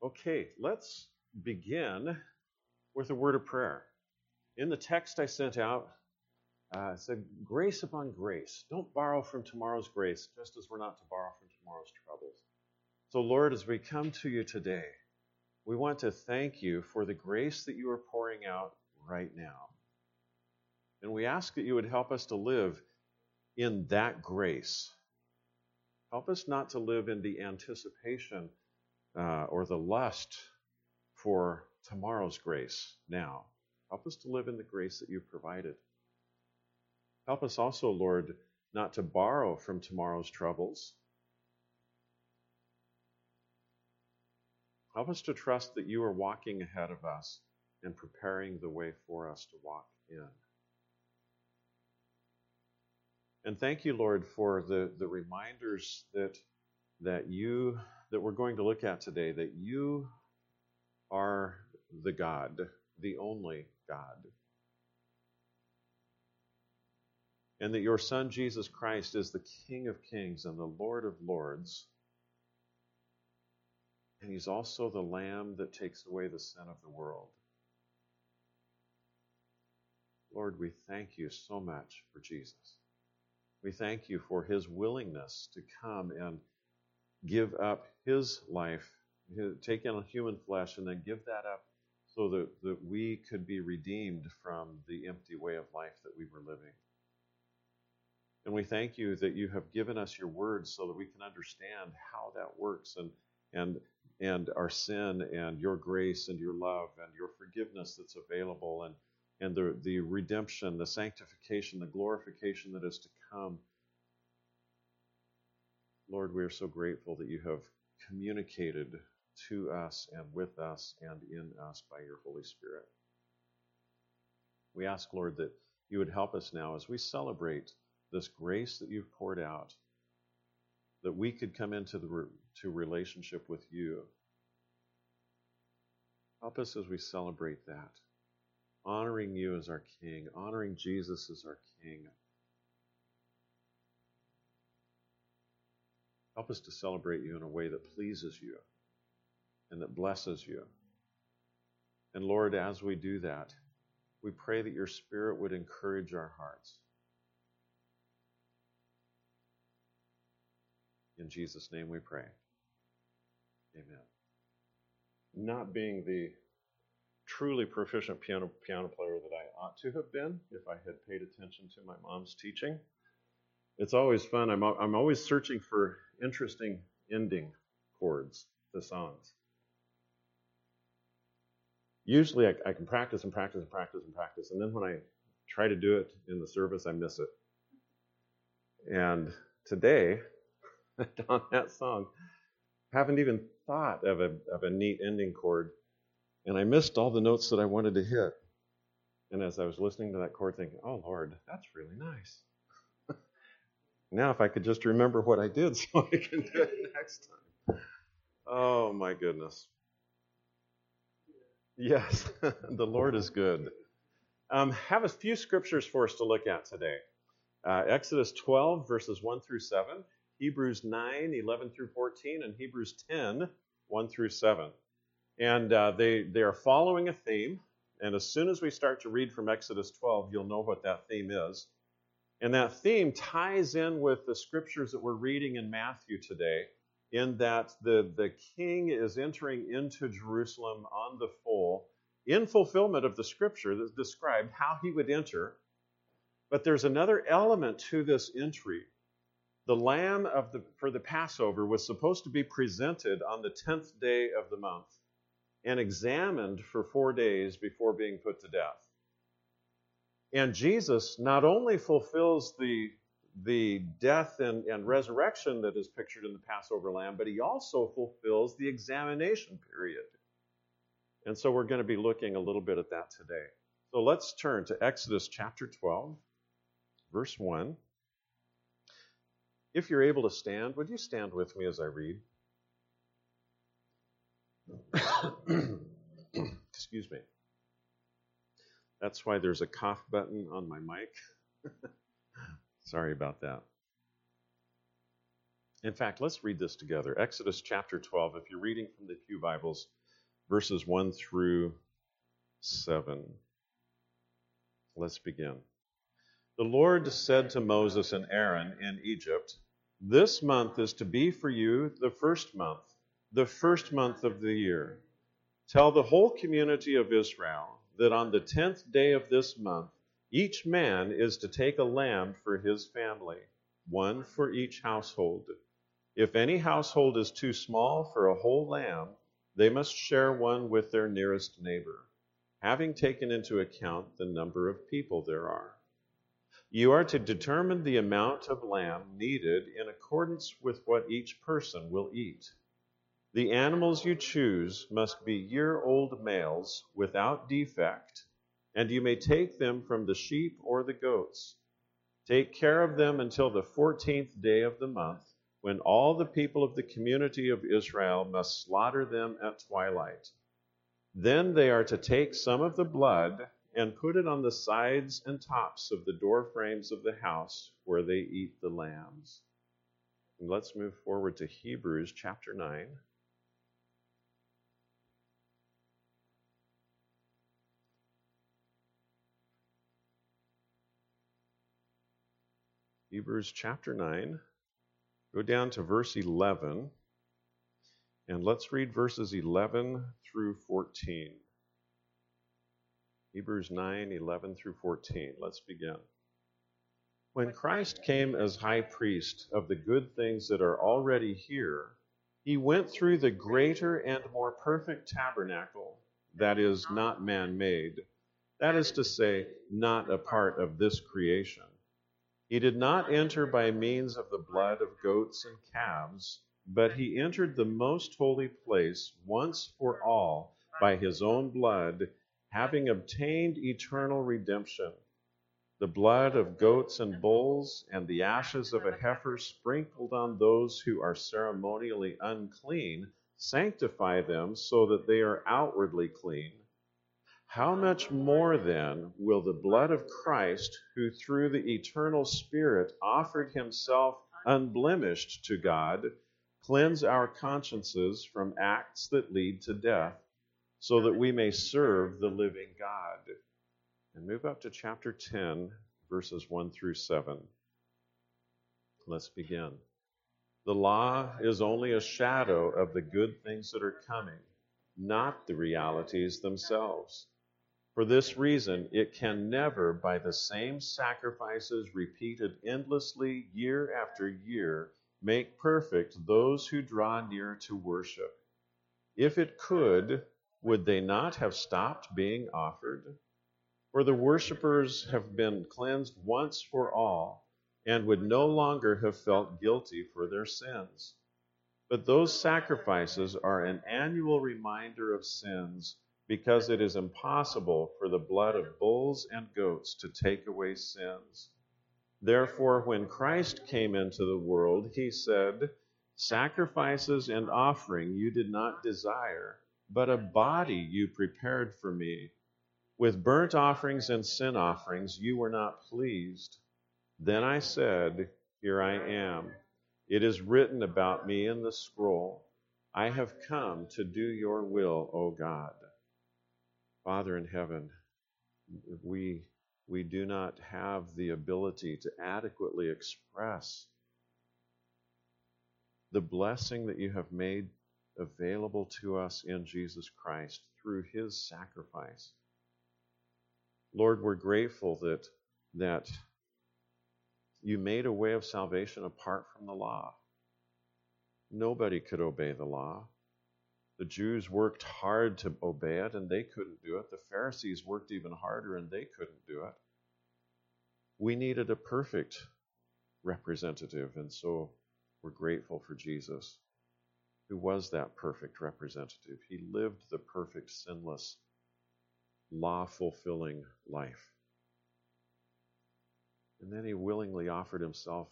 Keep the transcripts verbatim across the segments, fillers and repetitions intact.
Okay, let's begin with a word of prayer. In the text I sent out, uh, it said, grace upon grace. Don't borrow from tomorrow's grace, just as we're not to borrow from tomorrow's troubles. So, Lord, as we come to you today, we want to thank you for the grace that you are pouring out right now. And we ask that you would help us to live in that grace. Help us not to live in the anticipation uh, or the lust for tomorrow's grace now. Help us to live in the grace that you've provided. Help us also, Lord, not to borrow from tomorrow's troubles. Help us to trust that you are walking ahead of us and preparing the way for us to walk in. And thank you, Lord, for the, the reminders that that you that we're going to look at today, that you are the God, the only God. And that your Son, Jesus Christ, is the King of Kings and the Lord of Lords. And he's also the Lamb that takes away the sin of the world. Lord, we thank you so much for Jesus. We thank you for his willingness to come and give up his life, take on human flesh, and then give that up so that, that we could be redeemed from the empty way of life that we were living. And we thank you that you have given us your words so that we can understand how that works, and and and our sin and your grace and your love and your forgiveness that's available, and and the, the redemption, the sanctification, the glorification that is to come. Lord, we are so grateful that you have communicated to us and with us and in us by your Holy Spirit. We ask, Lord, that you would help us now as we celebrate this grace that you've poured out, that we could come into the re- to relationship with you. Help us as we celebrate that, honoring you as our King, honoring Jesus as our King. Help us to celebrate you in a way that pleases you and that blesses you. And Lord, as we do that, we pray that your Spirit would encourage our hearts. In Jesus' name we pray. Amen. Not being the truly proficient piano piano player that I ought to have been if I had paid attention to my mom's teaching, it's always fun. I'm I'm always searching for interesting ending chords to songs. Usually I, I can practice and practice and practice and practice, and then when I try to do it in the service, I miss it. And today, on that song, haven't even thought of a of a neat ending chord, and I missed all the notes that I wanted to hit. And as I was listening to that chord, thinking, "Oh Lord, that's really nice." Now, if I could just remember what I did, so I can do it next time. Oh my goodness. Yes, the Lord is good. Um, have a few scriptures for us to look at today. Uh, Exodus twelve, verses one through seven. Hebrews nine, eleven through fourteen, and Hebrews ten, one through seven. And uh, they, they are following a theme, and as soon as we start to read from Exodus twelve, you'll know what that theme is. And that theme ties in with the scriptures that we're reading in Matthew today, in that the, the king is entering into Jerusalem on the foal in fulfillment of the scripture that described how he would enter. But there's another element to this entry. The lamb of the, for the Passover was supposed to be presented on the tenth day of the month and examined for four days before being put to death. And Jesus not only fulfills the, the death and, and resurrection that is pictured in the Passover lamb, but he also fulfills the examination period. And so we're going to be looking a little bit at that today. So let's turn to Exodus chapter twelve, verse one. If you're able to stand, would you stand with me as I read? Excuse me. That's why there's a cough button on my mic. Sorry about that. In fact, let's read this together. Exodus chapter twelve, if you're reading from the Pew Bibles, verses one through seven. Let's begin. The Lord said to Moses and Aaron in Egypt, "This month is to be for you the first month, the first month of the year. Tell the whole community of Israel that on the tenth day of this month, each man is to take a lamb for his family, one for each household. If any household is too small for a whole lamb, they must share one with their nearest neighbor, having taken into account the number of people there are. You are to determine the amount of lamb needed in accordance with what each person will eat. The animals you choose must be year-old males without defect, and you may take them from the sheep or the goats. Take care of them until the fourteenth day of the month, when all the people of the community of Israel must slaughter them at twilight. Then they are to take some of the blood and put it on the sides and tops of the door frames of the house where they eat the lambs." And let's move forward to Hebrews chapter nine. Hebrews chapter nine. Go down to verse eleven, and let's read verses eleven through fourteen. Hebrews nine, eleven through fourteen. Let's begin. When Christ came as high priest of the good things that are already here, he went through the greater and more perfect tabernacle, that is, not man-made, that is to say, not a part of this creation. He did not enter by means of the blood of goats and calves, but he entered the most holy place once for all by his own blood, having obtained eternal redemption. The blood of goats and bulls and the ashes of a heifer sprinkled on those who are ceremonially unclean sanctify them so that they are outwardly clean. How much more then will the blood of Christ, who through the eternal Spirit offered himself unblemished to God, cleanse our consciences from acts that lead to death, so that we may serve the living God? And move up to chapter ten, verses one through seven. Let's begin. The law is only a shadow of the good things that are coming, not the realities themselves. For this reason, it can never, by the same sacrifices repeated endlessly year after year, make perfect those who draw near to worship. If it could, would they not have stopped being offered? For the worshippers have been cleansed once for all, and would no longer have felt guilty for their sins. But those sacrifices are an annual reminder of sins, because it is impossible for the blood of bulls and goats to take away sins. Therefore, when Christ came into the world, he said, "Sacrifices and offering you did not desire, but a body you prepared for me. With burnt offerings and sin offerings you were not pleased. Then I said, Here I am. It is written about me in the scroll. I have come to do your will, O God." Father in heaven, we, we do not have the ability to adequately express the blessing that you have made available to us in Jesus Christ through his sacrifice. Lord, we're grateful that, that you made a way of salvation apart from the law. Nobody could obey the law. The Jews worked hard to obey it, and they couldn't do it. The Pharisees worked even harder, and they couldn't do it. We needed a perfect representative, and so we're grateful for Jesus, who was that perfect representative. He lived the perfect, sinless, law-fulfilling life. And then he willingly offered himself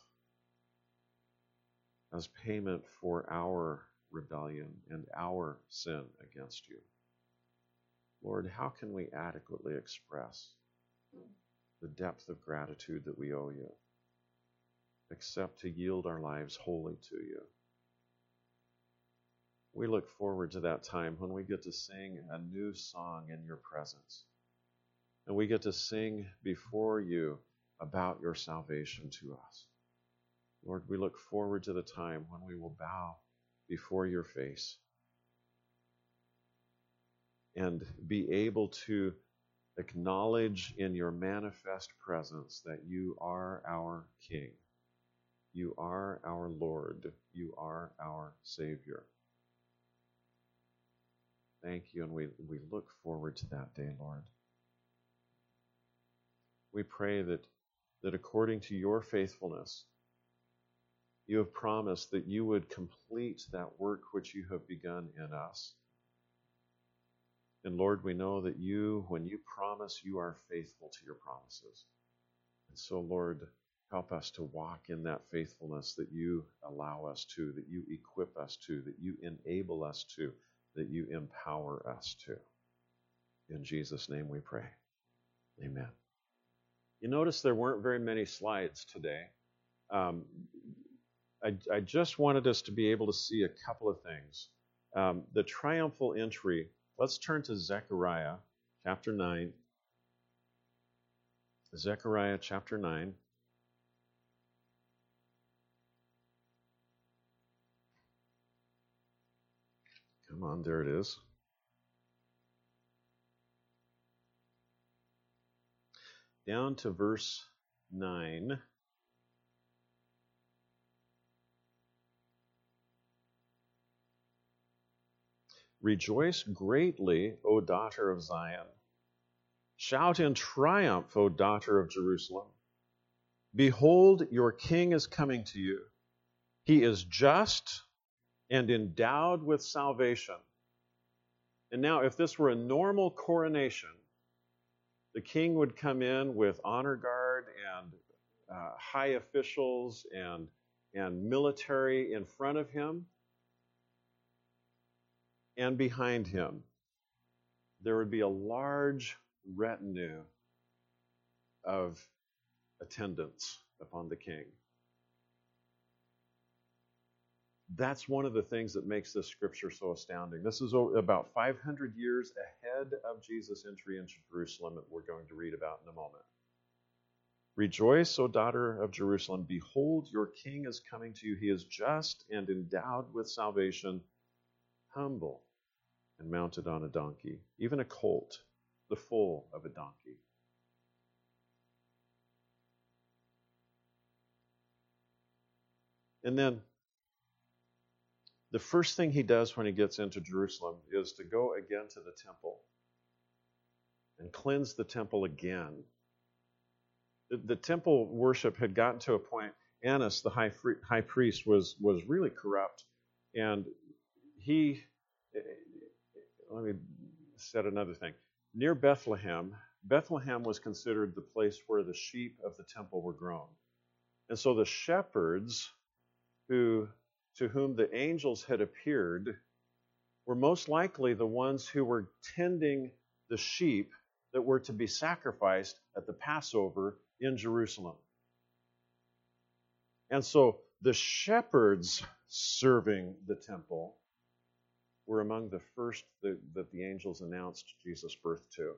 as payment for our rebellion and our sin against you. Lord, how can we adequately express the depth of gratitude that we owe you? except to yield our lives wholly to you. We look forward to that time when we get to sing a new song in your presence. And we get to sing before you about your salvation to us. Lord, we look forward to the time when we will bow before your face and be able to acknowledge in your manifest presence that you are our King. You are our Lord. You are our Savior. Thank you, and we, we look forward to that day, Lord. We pray that, that according to your faithfulness, you have promised that you would complete that work which you have begun in us. And Lord, we know that you, when you promise, you are faithful to your promises. And so, Lord, help us to walk in that faithfulness that you allow us to, that you equip us to, that you enable us to, that you empower us to. In Jesus' name we pray. Amen. You notice there weren't very many slides today. Um, I, I just wanted us to be able to see a couple of things. Um, the triumphal entry, let's turn to Zechariah chapter nine. Zechariah chapter nine. Come on, there it is. Down to verse nine. Rejoice greatly, O daughter of Zion. Shout in triumph, O daughter of Jerusalem. Behold, your king is coming to you. He is just and endowed with salvation. And now, if this were a normal coronation, the king would come in with honor guard and uh, high officials and, and military in front of him. And behind him, there would be a large retinue of attendants upon the king. That's one of the things that makes this scripture so astounding. This is about five hundred years ahead of Jesus' entry into Jerusalem that we're going to read about in a moment. Rejoice, O daughter of Jerusalem. Behold, your king is coming to you. He is just and endowed with salvation, humble and mounted on a donkey, even a colt, the foal of a donkey. And then the first thing he does when he gets into Jerusalem is to go again to the temple and cleanse the temple again. The, the temple worship had gotten to a point, Annas, the high, free, high priest, was, was really corrupt. And he, let me set another thing. Near Bethlehem, Bethlehem was considered the place where the sheep of the temple were grown. And so the shepherds who to whom the angels had appeared were most likely the ones who were tending the sheep that were to be sacrificed at the Passover in Jerusalem. And so the shepherds serving the temple were among the first that, that the angels announced Jesus' birth to.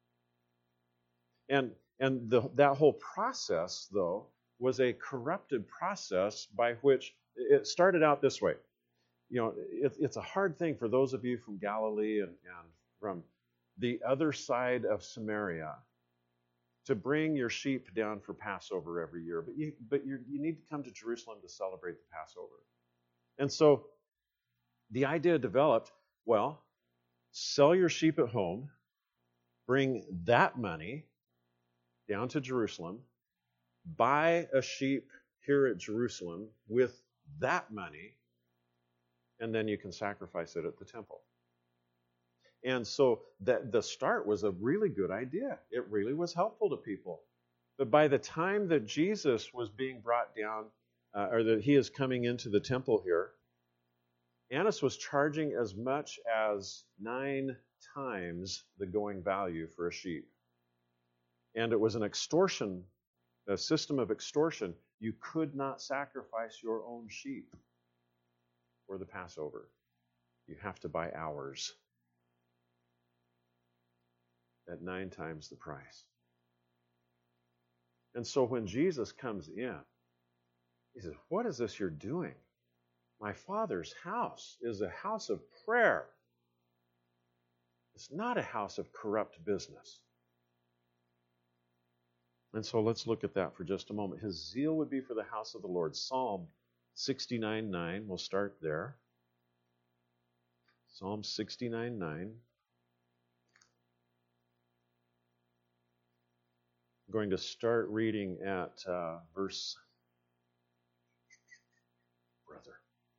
And, and the, that whole process, though, was a corrupted process by which it started out this way. You know, it, it's a hard thing for those of you from Galilee and, and from the other side of Samaria to bring your sheep down for Passover every year. But you, but you you need to come to Jerusalem to celebrate the Passover. And so the idea developed, well, sell your sheep at home, bring that money down to Jerusalem, buy a sheep here at Jerusalem with that money, and then you can sacrifice it at the temple. And so that the start was a really good idea. It really was helpful to people. But by the time that Jesus was being brought down, uh, or that he is coming into the temple here, Annas was charging as much as nine times the going value for a sheep. And it was an extortion, a system of extortion. You could not sacrifice your own sheep for the Passover. You have to buy ours at nine times the price. And so when Jesus comes in, he says, what is this you're doing? My Father's house is a house of prayer. It's not a house of corrupt business. And so let's look at that for just a moment. His zeal would be for the house of the Lord. Psalm sixty-nine nine, we'll start there. Psalm sixty-nine nine. I'm going to start reading at uh, verse, brother.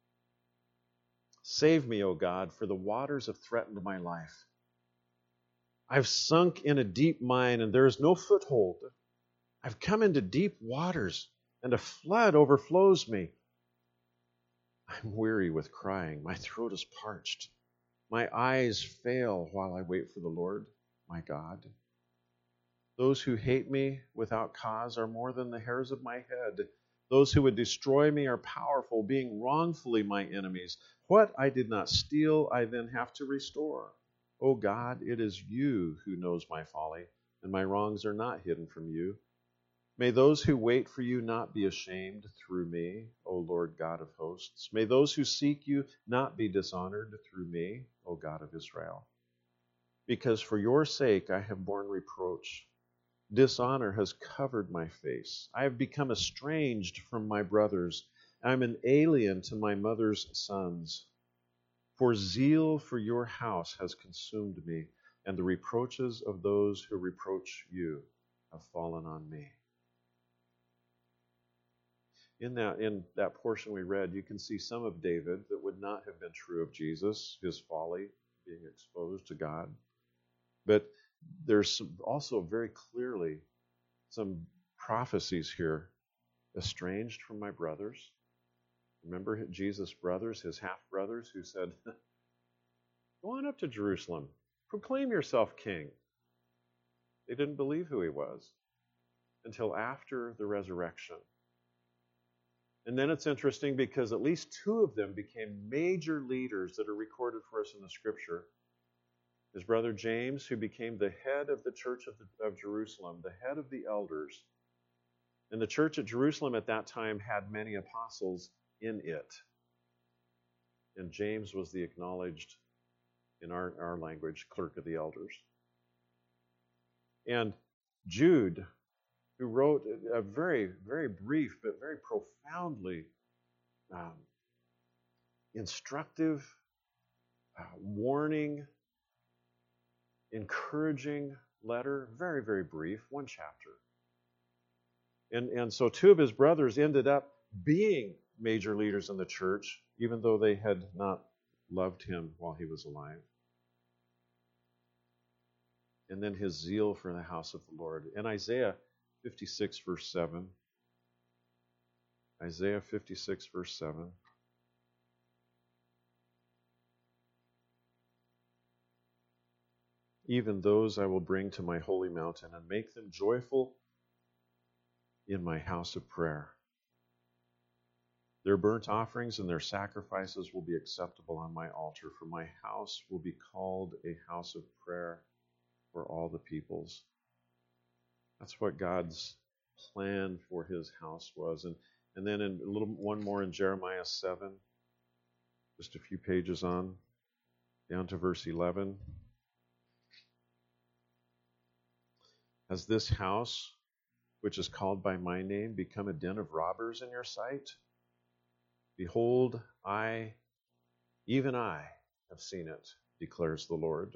Save me, O God, for the waters have threatened my life. I've sunk in a deep mine, and there is no foothold. I've come into deep waters, and a flood overflows me. I'm weary with crying. My throat is parched. My eyes fail while I wait for the Lord, my God. Those who hate me without cause are more than the hairs of my head. Those who would destroy me are powerful, being wrongfully my enemies. What I did not steal, I then have to restore. O God, it is you who knows my folly, and my wrongs are not hidden from you. May those who wait for you not be ashamed through me, O Lord God of hosts. May those who seek you not be dishonored through me, O God of Israel. Because for your sake I have borne reproach. Dishonor has covered my face. I have become estranged from my brothers. I am an alien to my mother's sons. For zeal for your house has consumed me, and the reproaches of those who reproach you have fallen on me. In that, in that portion we read, you can see some of David that would not have been true of Jesus, his folly being exposed to God. But there's some, also very clearly some prophecies here. Estranged from my brothers. Remember Jesus' brothers, his half-brothers, who said, go on up to Jerusalem, proclaim yourself king. They didn't believe who he was until after the resurrection. And then it's interesting because at least two of them became major leaders that are recorded for us in the scripture. His brother James, who became the head of the church of, the, of Jerusalem, the head of the elders. And the church at Jerusalem at that time had many apostles in it. And James was the acknowledged, in our, our language, clerk of the elders. And Jude, who wrote a very, very brief but very profoundly um, instructive, uh, warning, encouraging letter, very, very brief, one chapter. And, and so two of his brothers ended up being major leaders in the church, even though they had not loved him while he was alive. And then his zeal for the house of the Lord. In Isaiah fifty-six, verse seven. Isaiah fifty-six, verse seven. Even those I will bring to my holy mountain and make them joyful in my house of prayer. Their burnt offerings and their sacrifices will be acceptable on my altar, for my house will be called a house of prayer for all the peoples. That's what God's plan for his house was. And, and then in a little one more in Jeremiah seven, just a few pages on, down to verse eleven. Has this house, which is called by my name, become a den of robbers in your sight? Behold, I, even I, have seen it, declares the Lord.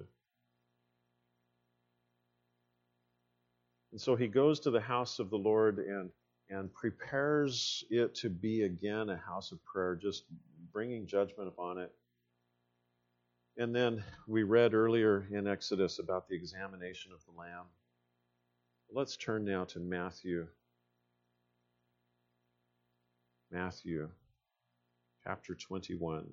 And so he goes to the house of the Lord and, and prepares it to be again a house of prayer, just bringing judgment upon it. And then we read earlier in Exodus about the examination of the Lamb. Let's turn now to Matthew. Matthew, chapter twenty-one.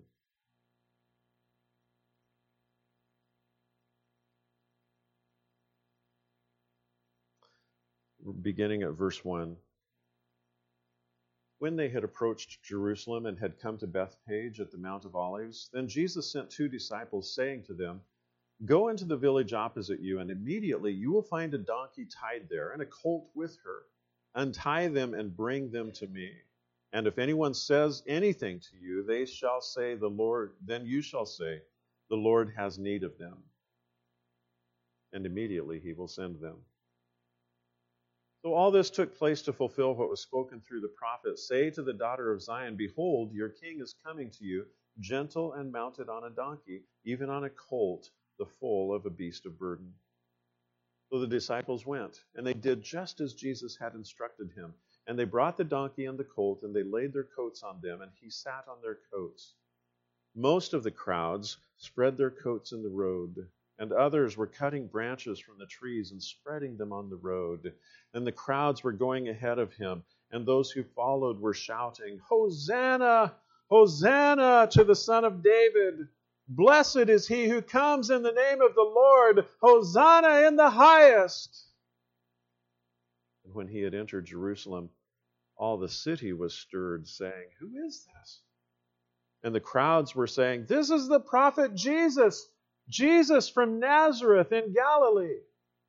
We're beginning at verse one. When they had approached Jerusalem and had come to Bethphage at the Mount of Olives, then Jesus sent two disciples, saying to them, "Go into the village opposite you, and immediately you will find a donkey tied there and a colt with her. Untie them and bring them to me. And if anyone says anything to you, they shall say, the Lord, then you shall say, the Lord has need of them. And immediately he will send them." So all this took place to fulfill what was spoken through the prophet. "Say to the daughter of Zion, behold, your king is coming to you, gentle and mounted on a donkey, even on a colt, the foal of a beast of burden." So the disciples went, and they did just as Jesus had instructed him. And they brought the donkey and the colt, and they laid their coats on them, and he sat on their coats. Most of the crowds spread their coats in the road, and others were cutting branches from the trees and spreading them on the road. And the crowds were going ahead of him, and those who followed were shouting, "Hosanna! Hosanna to the Son of David! Blessed is he who comes in the name of the Lord! Hosanna in the highest!" And when he had entered Jerusalem, all the city was stirred, saying, "Who is this?" And the crowds were saying, "This is the prophet Jesus, Jesus from Nazareth in Galilee."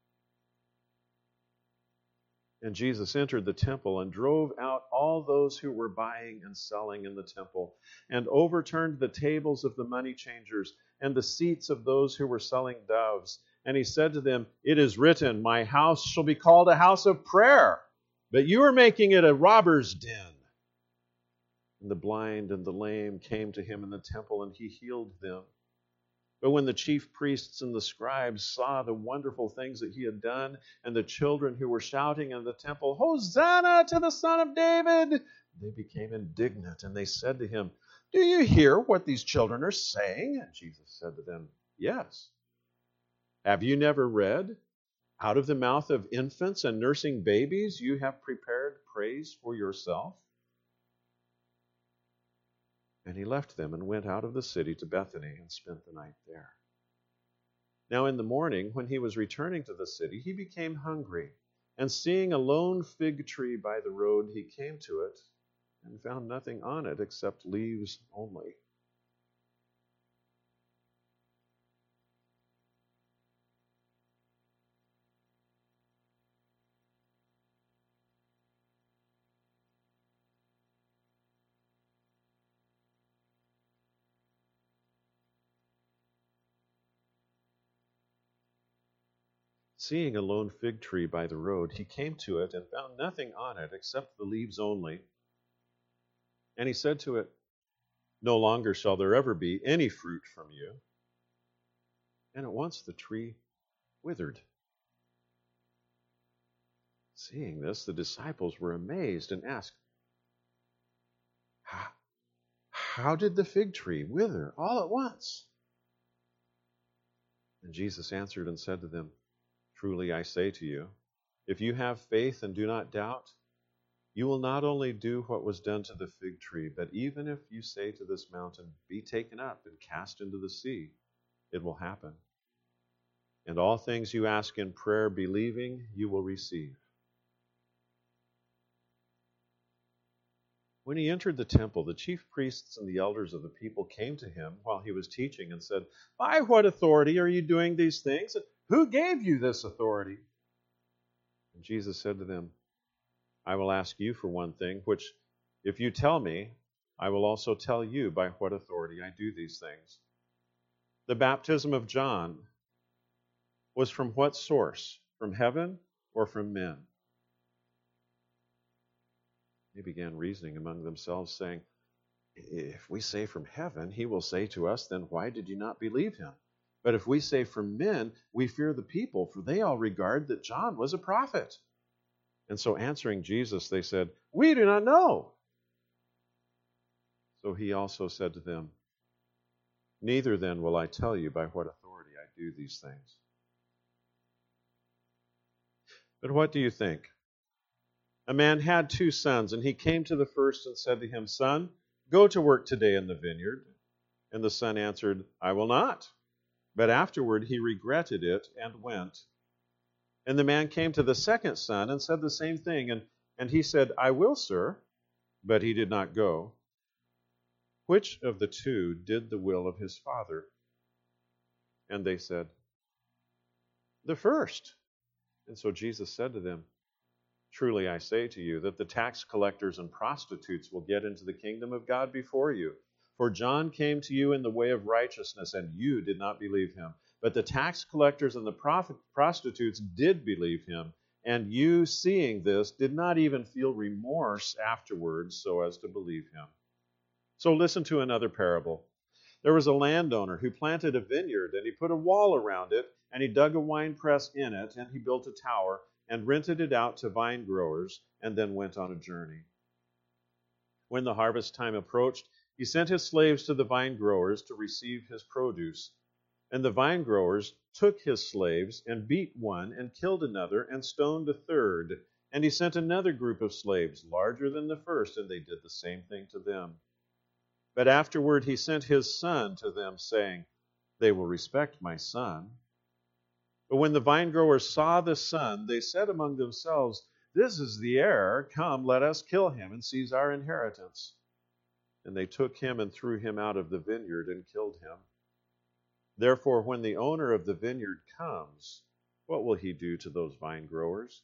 And Jesus entered the temple and drove out all those who were buying and selling in the temple, and overturned the tables of the money changers and the seats of those who were selling doves. And he said to them, "It is written, my house shall be called a house of prayer, but you are making it a robber's den." And the blind and the lame came to him in the temple, and he healed them. But when the chief priests and the scribes saw the wonderful things that he had done, and the children who were shouting in the temple, "Hosanna to the Son of David," they became indignant, and they said to him, "Do you hear what these children are saying?" And Jesus said to them, "Yes. Have you never read, out of the mouth of infants and nursing babies you have prepared praise for yourself?" And he left them and went out of the city to Bethany and spent the night there. Now in the morning, when he was returning to the city, he became hungry. And seeing a lone fig tree by the road, he came to it and found nothing on it except leaves only. Seeing a lone fig tree by the road, he came to it and found nothing on it except the leaves only. And he said to it, "No longer shall there ever be any fruit from you." And at once the tree withered. Seeing this, the disciples were amazed and asked, "How, how did the fig tree wither all at once?" And Jesus answered and said to them, "Truly I say to you, if you have faith and do not doubt, you will not only do what was done to the fig tree, but even if you say to this mountain, 'Be taken up and cast into the sea,' it will happen. And all things you ask in prayer, believing, you will receive." When he entered the temple, the chief priests and the elders of the people came to him while he was teaching and said, "By what authority are you doing these things? Who gave you this authority?" And Jesus said to them, "I will ask you for one thing, which if you tell me, I will also tell you by what authority I do these things. The baptism of John was from what source? From heaven or from men?" They began reasoning among themselves, saying, "If we say from heaven, he will say to us, 'Then why did you not believe him?' But if we say from men, we fear the people, for they all regard that John was a prophet." And so answering Jesus, they said, "We do not know." So he also said to them, "Neither then will I tell you by what authority I do these things. But what do you think? A man had two sons, and he came to the first and said to him, 'Son, go to work today in the vineyard.' And the son answered, 'I will not.' But afterward he regretted it and went. And the man came to the second son and said the same thing. And, and he said, 'I will, sir.' but he did not go. Which of the two did the will of his father? And they said, the first. And so Jesus said to them, truly I say to you that the tax collectors and prostitutes will get into the kingdom of God before you. For John came to you in the way of righteousness, and you did not believe him. But the tax collectors and the prophet, prostitutes did believe him. And you, seeing this, did not even feel remorse afterwards so as to believe him. So listen to another parable. There was a landowner who planted a vineyard, and he put a wall around it, and he dug a winepress in it, and he built a tower, and rented it out to vine growers, and then went on a journey. When the harvest time approached, he sent his slaves to the vine growers to receive his produce. And the vine growers took his slaves, and beat one, and killed another, and stoned a third. And he sent another group of slaves, larger than the first, and they did the same thing to them. But afterward he sent his son to them, saying, they will respect my son. But when the vine growers saw the son, they said among themselves, this is the heir. Come, let us kill him and seize our inheritance. And they took him and threw him out of the vineyard and killed him. Therefore, when the owner of the vineyard comes, what will he do to those vine growers?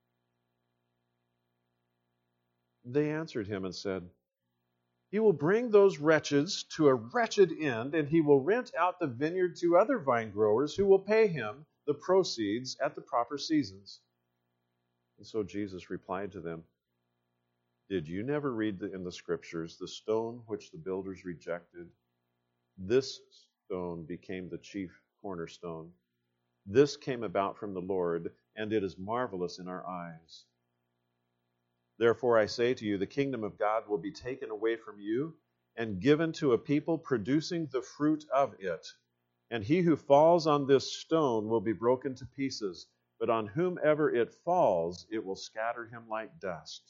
They answered him and said, he will bring those wretches to a wretched end, and he will rent out the vineyard to other vine growers who will pay him the proceeds at the proper seasons. And so Jesus replied to them, did you never read in the scriptures, the stone which the builders rejected? This stone became the chief cornerstone. This came about from the Lord, and it is marvelous in our eyes. Therefore I say to you, the kingdom of God will be taken away from you and given to a people producing the fruit of it. And he who falls on this stone will be broken to pieces, but on whomever it falls, it will scatter him like dust.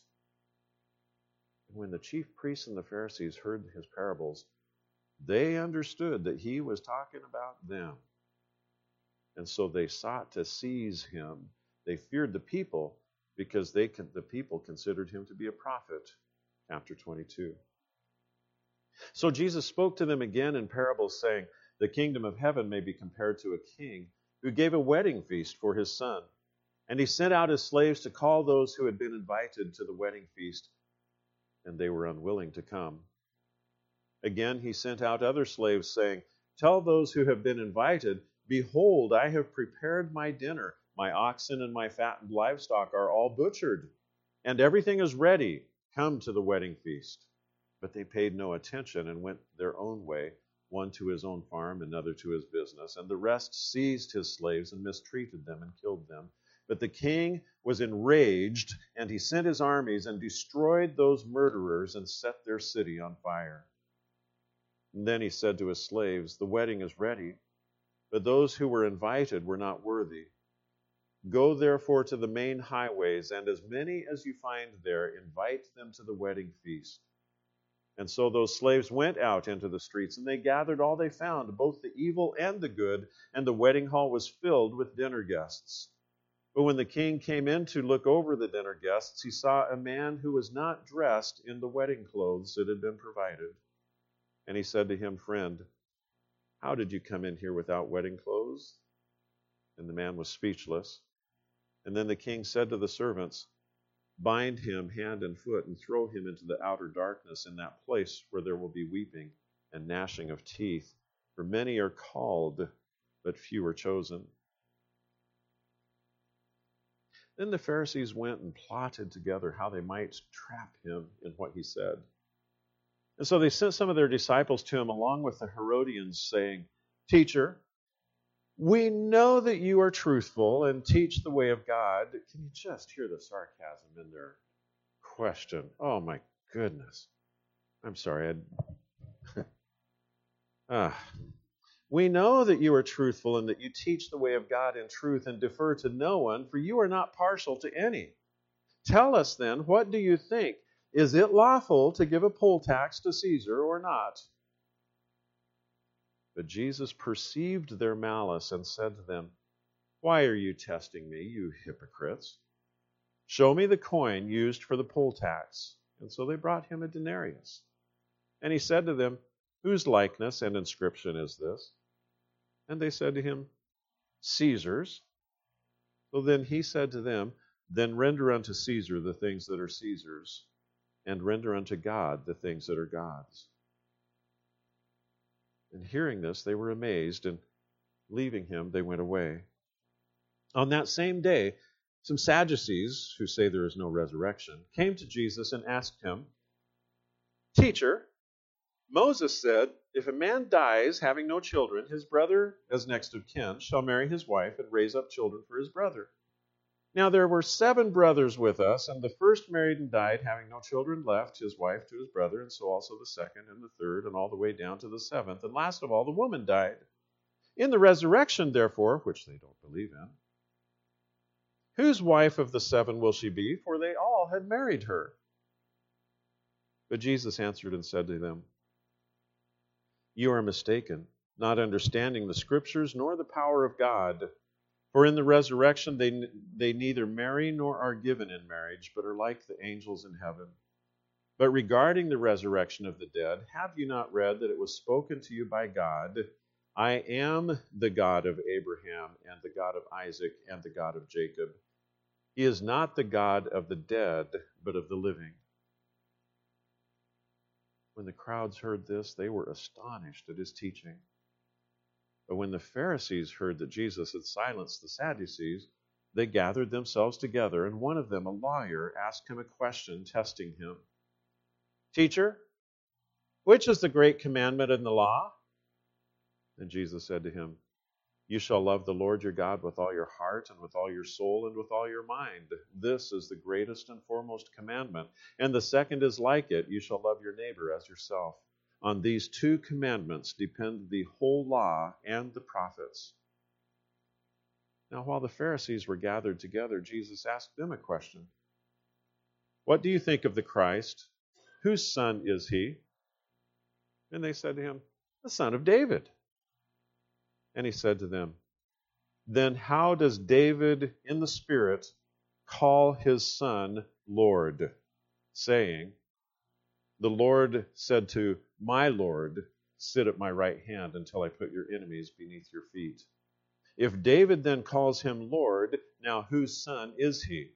And when the chief priests and the Pharisees heard his parables, they understood that he was talking about them. And so they sought to seize him. They feared the people, because they the people considered him to be a prophet. Chapter twenty-two. So Jesus spoke to them again in parables, saying, the kingdom of heaven may be compared to a king who gave a wedding feast for his son. And he sent out his slaves to call those who had been invited to the wedding feast, and they were unwilling to come. Again he sent out other slaves, saying, tell those who have been invited, behold, I have prepared my dinner. My oxen and my fattened livestock are all butchered, and everything is ready. Come to the wedding feast. But they paid no attention and went their own way, one to his own farm, another to his business, and the rest seized his slaves and mistreated them and killed them. But the king was enraged, and he sent his armies and destroyed those murderers and set their city on fire. And then he said to his slaves, the wedding is ready, but those who were invited were not worthy. Go therefore to the main highways, and as many as you find there, invite them to the wedding feast. And so those slaves went out into the streets, and they gathered all they found, both the evil and the good, and the wedding hall was filled with dinner guests. But when the king came in to look over the dinner guests, he saw a man who was not dressed in the wedding clothes that had been provided. And he said to him, friend, how did you come in here without wedding clothes? And the man was speechless. And then the king said to the servants, bind him hand and foot and throw him into the outer darkness, in that place where there will be weeping and gnashing of teeth. For many are called, but few are chosen. Then the Pharisees went and plotted together how they might trap him in what he said. And so they sent some of their disciples to him along with the Herodians, saying, Teacher, we know that you are truthful and teach the way of God. Can you just hear the sarcasm in their question? Oh my goodness. I'm sorry. ah. We know that you are truthful and that you teach the way of God in truth and defer to no one, for you are not partial to any. Tell us then, what do you think? Is it lawful to give a poll tax to Caesar or not? But Jesus perceived their malice and said to them, why are you testing me, you hypocrites? Show me the coin used for the poll tax. And so they brought him a denarius. And he said to them, Whose likeness and inscription is this? And they said to him, Caesar's. So then he said to them, Then render unto Caesar the things that are Caesar's, and render unto God the things that are God's. And hearing this, they were amazed, and leaving him, they went away. On that same day, some Sadducees, who say there is no resurrection, came to Jesus and asked him, Teacher, Moses said, if a man dies having no children, his brother, as next of kin, shall marry his wife and raise up children for his brother. Now there were seven brothers with us, and the first married and died, having no children, left his wife to his brother, and so also the second and the third, and all the way down to the seventh. And last of all, the woman died. In the resurrection, therefore, which they don't believe in, whose wife of the seven will she be? For they all had married her. But Jesus answered and said to them, You are mistaken, not understanding the Scriptures nor the power of God. For in the resurrection they, they neither marry nor are given in marriage, but are like the angels in heaven. But regarding the resurrection of the dead, have you not read that it was spoken to you by God, I am the God of Abraham and the God of Isaac and the God of Jacob. He is not the God of the dead, but of the living. When the crowds heard this, they were astonished at his teaching. But when the Pharisees heard that Jesus had silenced the Sadducees, they gathered themselves together, and one of them, a lawyer, asked him a question, testing him. Teacher, which is the great commandment in the law? And Jesus said to him, You shall love the Lord your God with all your heart and with all your soul and with all your mind. This is the greatest and foremost commandment. And the second is like it, you shall love your neighbor as yourself. On these two commandments depend the whole law and the prophets. Now, while the Pharisees were gathered together, Jesus asked them a question. What do you think of the Christ? Whose son is he? And they said to him, The son of David. And he said to them, Then how does David in the Spirit call his son Lord, saying, The Lord said to my Lord, Sit at my right hand until I put your enemies beneath your feet. If David then calls him Lord, now whose son is he?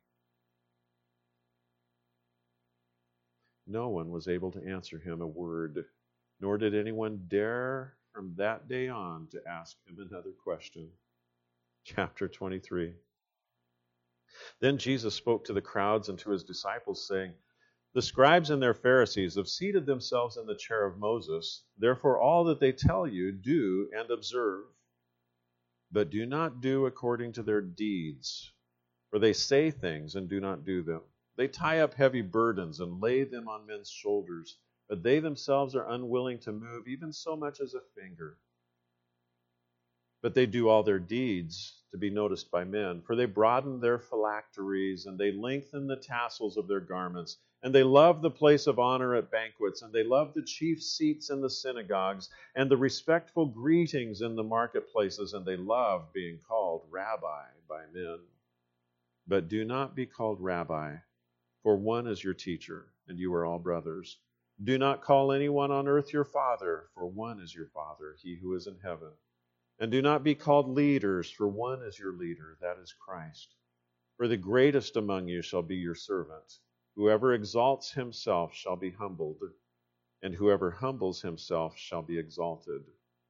No one was able to answer him a word, nor did anyone dare from that day on to ask him another question. Chapter twenty-three. Then Jesus spoke to the crowds and to his disciples, saying, The scribes and their Pharisees have seated themselves in the chair of Moses. Therefore all that they tell you, do and observe. But do not do according to their deeds, for they say things and do not do them. They tie up heavy burdens and lay them on men's shoulders, but they themselves are unwilling to move even so much as a finger. But they do all their deeds to be noticed by men, for they broaden their phylacteries, and they lengthen the tassels of their garments, and they love the place of honor at banquets, and they love the chief seats in the synagogues, and the respectful greetings in the marketplaces, and they love being called rabbi by men. But do not be called rabbi, for one is your teacher, and you are all brothers. Do not call anyone on earth your father, for one is your Father, he who is in heaven. And do not be called leaders, for one is your leader, that is Christ. For the greatest among you shall be your servant. Whoever exalts himself shall be humbled, and whoever humbles himself shall be exalted.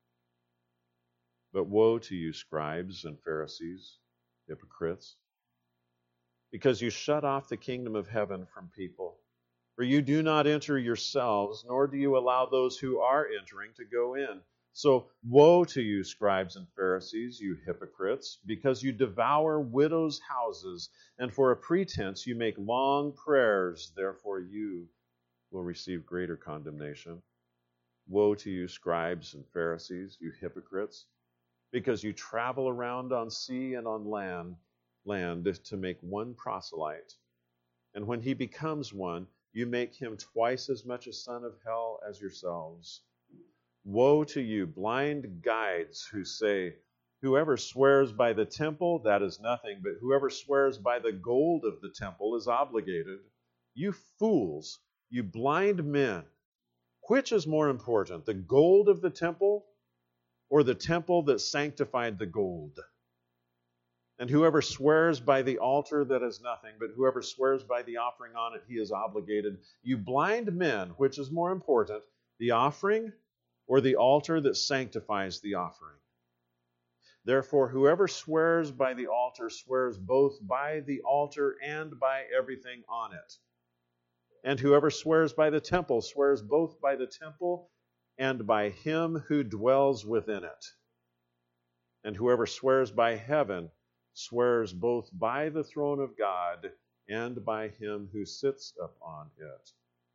But woe to you, scribes and Pharisees, hypocrites, because you shut off the kingdom of heaven from people. For you do not enter yourselves, nor do you allow those who are entering to go in. So woe to you, scribes and Pharisees, you hypocrites, because you devour widows' houses, and for a pretense you make long prayers, therefore you will receive greater condemnation. Woe to you, scribes and Pharisees, you hypocrites, because you travel around on sea and on land, land to make one proselyte. And when he becomes one, you make him twice as much a son of hell as yourselves. Woe to you, blind guides, who say, Whoever swears by the temple, that is nothing, but whoever swears by the gold of the temple is obligated. You fools! You blind men, which is more important, the gold of the temple or the temple that sanctified the gold? And whoever swears by the altar that is nothing, but whoever swears by the offering on it, he is obligated. You blind men, which is more important, the offering or the altar that sanctifies the offering? Therefore, whoever swears by the altar swears both by the altar and by everything on it. And whoever swears by the temple swears both by the temple and by him who dwells within it. And whoever swears by heaven swears both by the throne of God and by him who sits upon it.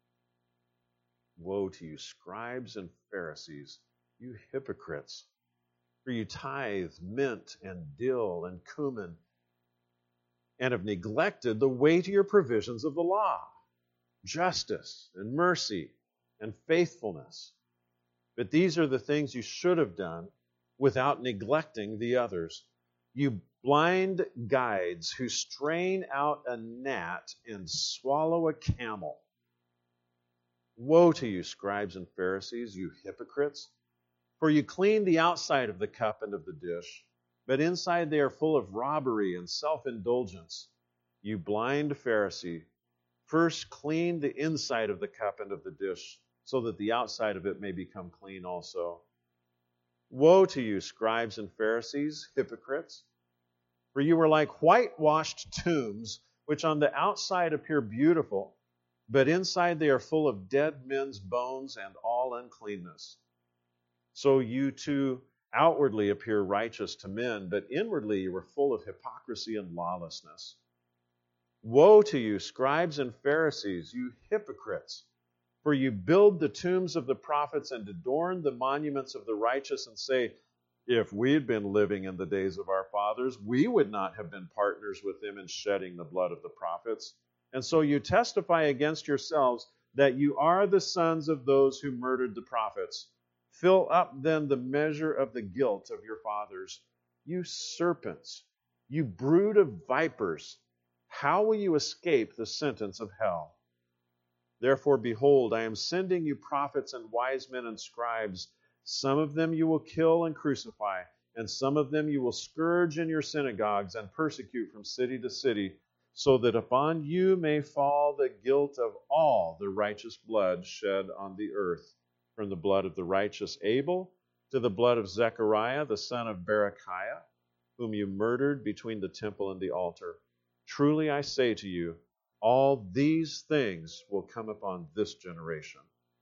Woe to you, scribes and Pharisees, you hypocrites! For you tithe mint and dill and cumin, and have neglected the weightier provisions of the law, justice and mercy and faithfulness. But these are the things you should have done without neglecting the others. You blind guides who strain out a gnat and swallow a camel. Woe to you, scribes and Pharisees, you hypocrites! For you clean the outside of the cup and of the dish, but inside they are full of robbery and self-indulgence. You blind Pharisee, first clean the inside of the cup and of the dish, so that the outside of it may become clean also. Woe to you, scribes and Pharisees, hypocrites! For you are like whitewashed tombs, which on the outside appear beautiful, but inside they are full of dead men's bones and all uncleanness. So you too outwardly appear righteous to men, but inwardly you are full of hypocrisy and lawlessness. Woe to you, scribes and Pharisees, you hypocrites! For you build the tombs of the prophets and adorn the monuments of the righteous and say, if we had been living in the days of our fathers, we would not have been partners with them in shedding the blood of the prophets. And so you testify against yourselves that you are the sons of those who murdered the prophets. Fill up then the measure of the guilt of your fathers. You serpents, you brood of vipers, how will you escape the sentence of hell? Therefore, behold, I am sending you prophets and wise men and scribes. Some of them you will kill and crucify, and some of them you will scourge in your synagogues and persecute from city to city, so that upon you may fall the guilt of all the righteous blood shed on the earth, from the blood of the righteous Abel to the blood of Zechariah, the son of Berechiah, whom you murdered between the temple and the altar. Truly I say to you, all these things will come upon this generation.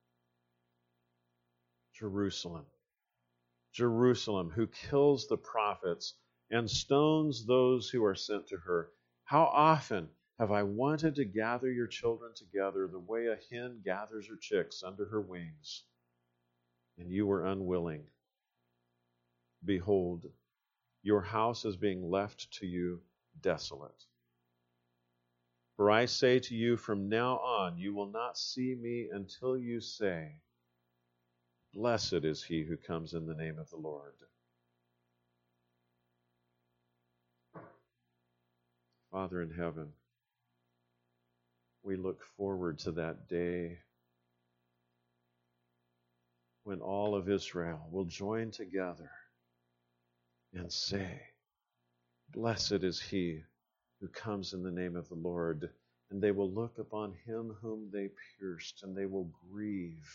Jerusalem, Jerusalem, who kills the prophets and stones those who are sent to her. How often have I wanted to gather your children together the way a hen gathers her chicks under her wings, and you were unwilling. Behold, your house is being left to you desolate. For I say to you, from now on you will not see me until you say, blessed is he who comes in the name of the Lord. Father in heaven, we look forward to that day when all of Israel will join together and say, blessed is he who comes in the name of the Lord. And they will look upon him whom they pierced, and they will grieve.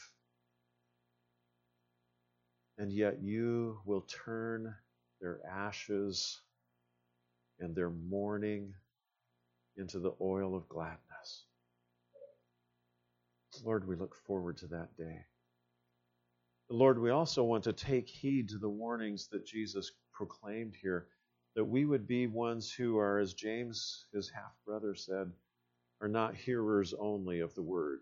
And yet you will turn their ashes and their mourning into the oil of gladness. Lord, we look forward to that day. Lord, we also want to take heed to the warnings that Jesus proclaimed here, that we would be ones who are, as James, his half-brother, said, are not hearers only of the word.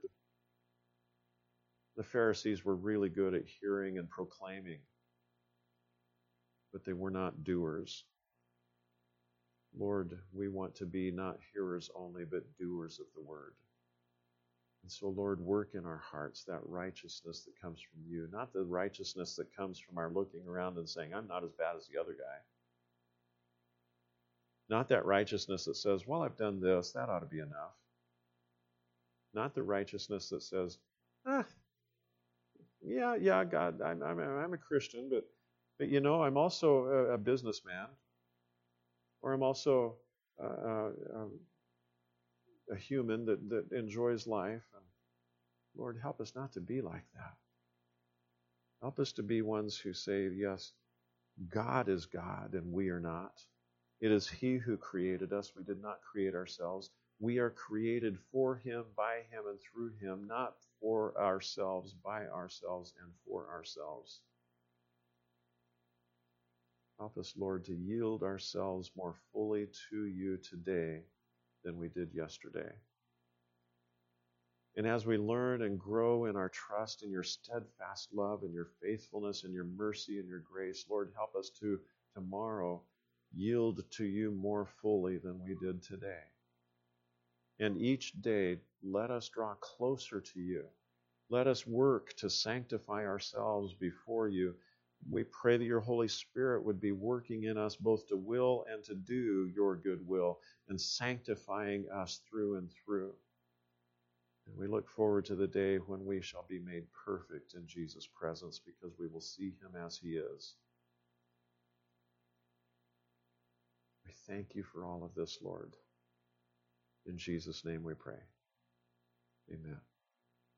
The Pharisees were really good at hearing and proclaiming, but they were not doers. Lord, we want to be not hearers only, but doers of the word. And so, Lord, work in our hearts that righteousness that comes from you, not the righteousness that comes from our looking around and saying, I'm not as bad as the other guy. Not that righteousness that says, well, I've done this, that ought to be enough. Not the righteousness that says, ah, yeah, yeah, God, I'm, I'm, I'm a Christian, but, but you know, I'm also a, a businessman, or I'm also uh, uh, um, a human that, that enjoys life. And Lord, help us not to be like that. Help us to be ones who say, yes, God is God and we are not. It is He who created us. We did not create ourselves. We are created for Him, by Him, and through Him, not for ourselves, by ourselves, and for ourselves. Help us, Lord, to yield ourselves more fully to You today than we did yesterday. And as we learn and grow in our trust in Your steadfast love and Your faithfulness and Your mercy and Your grace, Lord, help us to tomorrow yield to You more fully than we did today. And each day, let us draw closer to You. Let us work to sanctify ourselves before You. We pray that Your Holy Spirit would be working in us both to will and to do Your good will and sanctifying us through and through. And we look forward to the day when we shall be made perfect in Jesus' presence because we will see Him as He is. We thank You for all of this, Lord. In Jesus' name we pray. Amen.